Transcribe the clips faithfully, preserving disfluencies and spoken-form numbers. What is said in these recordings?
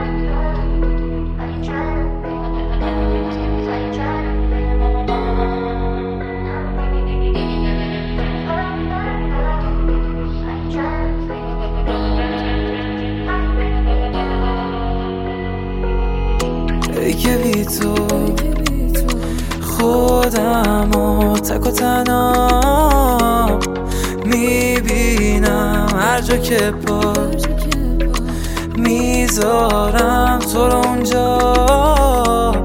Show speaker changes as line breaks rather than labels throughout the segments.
ای که بی تو خودم و تک و تنها میبینم، هر جا که پا میذارم تو رو اونجا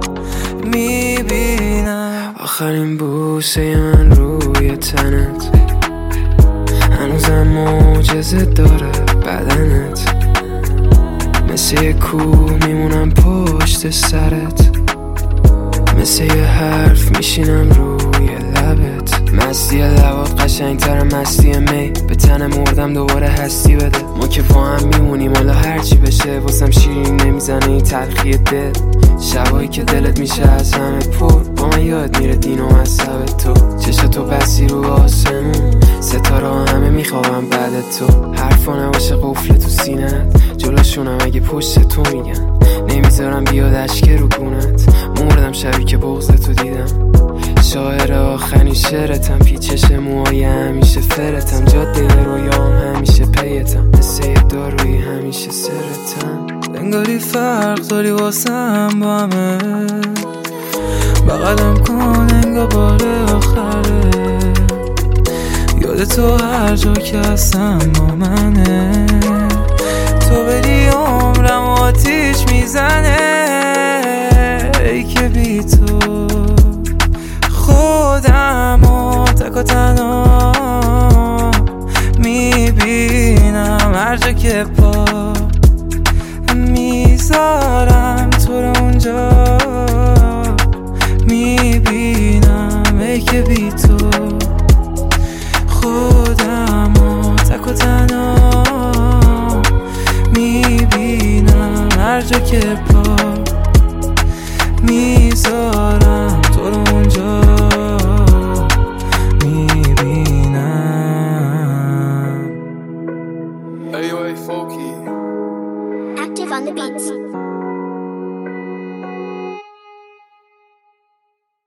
میبینم. آخرین بوسه من روی تنت، هنوزم معجزه داره بدنت، مثل یه کوه میمونم پشت سرت، مثل یه حرف میشینم روی لبت. مستی لبات قشنگتر مستی می، به تن مردم دوباره هستی بده. ما که با هم میمونیم حالا هرچی بشه، واسم شیرین نمیزنه این تلخی دل. شبایی که دلت میشه از همه پر، با من یاد میره دین و مذهب تو. چشاتو بسی رو آسمون، ستاره همه میخوابم بعد تو. حرفا نباشه قفل تو سینت، جلوشونم اگه پشت تو میگن، نمیذارم بیاد اشک رو گونت. مردم شبی که بغض تو دیدم، شاعر آخرین شعرتم، پیچش موهای همیشه فرتم، جاده رویام همیشه پیتم، مثل یه دارویی همیشه سرتم. انگاری فرق داری واسم با همه، بغلم کن انگار بار آخره، یاد تو هر جا که هستم با منه، تو بری عمرم آتیش میزنه. ای که بی تو خودم و تک و تنها میبینم، هر جا که پا میذارم تو رو اونجا میبینم. ای که بی تو خودم و تک و تنها میبینم، هر جا که پا میذارم